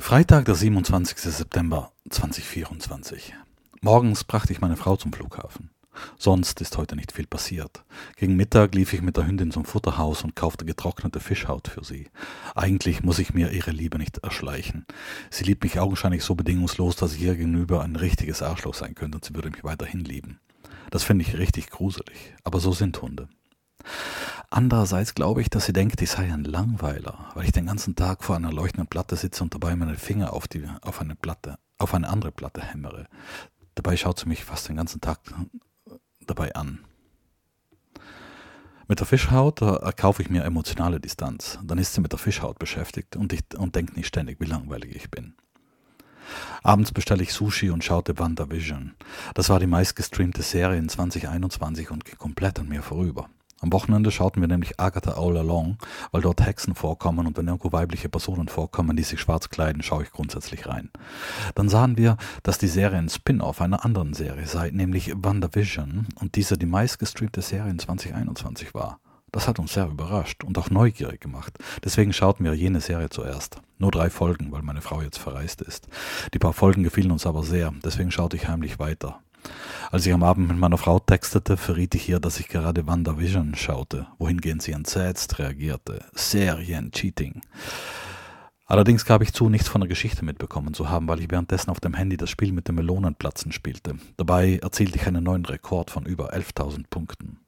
Freitag, der 27. September 2024. Morgens brachte ich meine Frau zum Flughafen. Sonst ist heute nicht viel passiert. Gegen Mittag lief ich mit der Hündin zum Futterhaus und kaufte getrocknete Fischhaut für sie. Eigentlich muss ich mir ihre Liebe nicht erschleichen. Sie liebt mich augenscheinlich so bedingungslos, dass ich ihr gegenüber ein richtiges Arschloch sein könnte und sie würde mich weiterhin lieben. Das finde ich richtig gruselig, aber so sind Hunde. Andererseits glaube ich, dass sie denkt, ich sei ein Langweiler, weil ich den ganzen Tag vor einer leuchtenden Platte sitze und dabei meine Finger auf eine andere Platte hämmere. Dabei schaut sie mich fast den ganzen Tag dabei an. Mit der Fischhaut erkaufe ich mir emotionale Distanz. Dann ist sie mit der Fischhaut beschäftigt und denkt nicht ständig, wie langweilig ich bin. Abends bestelle ich Sushi und schaute WandaVision. Das war die meistgestreamte Serie in 2021 und ging komplett an mir vorüber. Am Wochenende schauten wir nämlich Agatha All Along, weil dort Hexen vorkommen und wenn irgendwo weibliche Personen vorkommen, die sich schwarz kleiden, schaue ich grundsätzlich rein. Dann sahen wir, dass die Serie ein Spin-off einer anderen Serie sei, nämlich WandaVision, und diese die meistgestreamte Serie in 2021 war. Das hat uns sehr überrascht und auch neugierig gemacht. Deswegen schauten wir jene Serie zuerst. Nur 3 Folgen, weil meine Frau jetzt verreist ist. Die paar Folgen gefielen uns aber sehr, deswegen schaute ich heimlich weiter. Als ich am Abend mit meiner Frau textete, verriet ich ihr, dass ich gerade WandaVision schaute, wohingehend sie entsetzt reagierte. Serien-Cheating. Allerdings gab ich zu, nichts von der Geschichte mitbekommen zu haben, weil ich währenddessen auf dem Handy das Spiel mit den Melonenplatzen spielte. Dabei erzielte ich einen neuen Rekord von über 11.000 Punkten.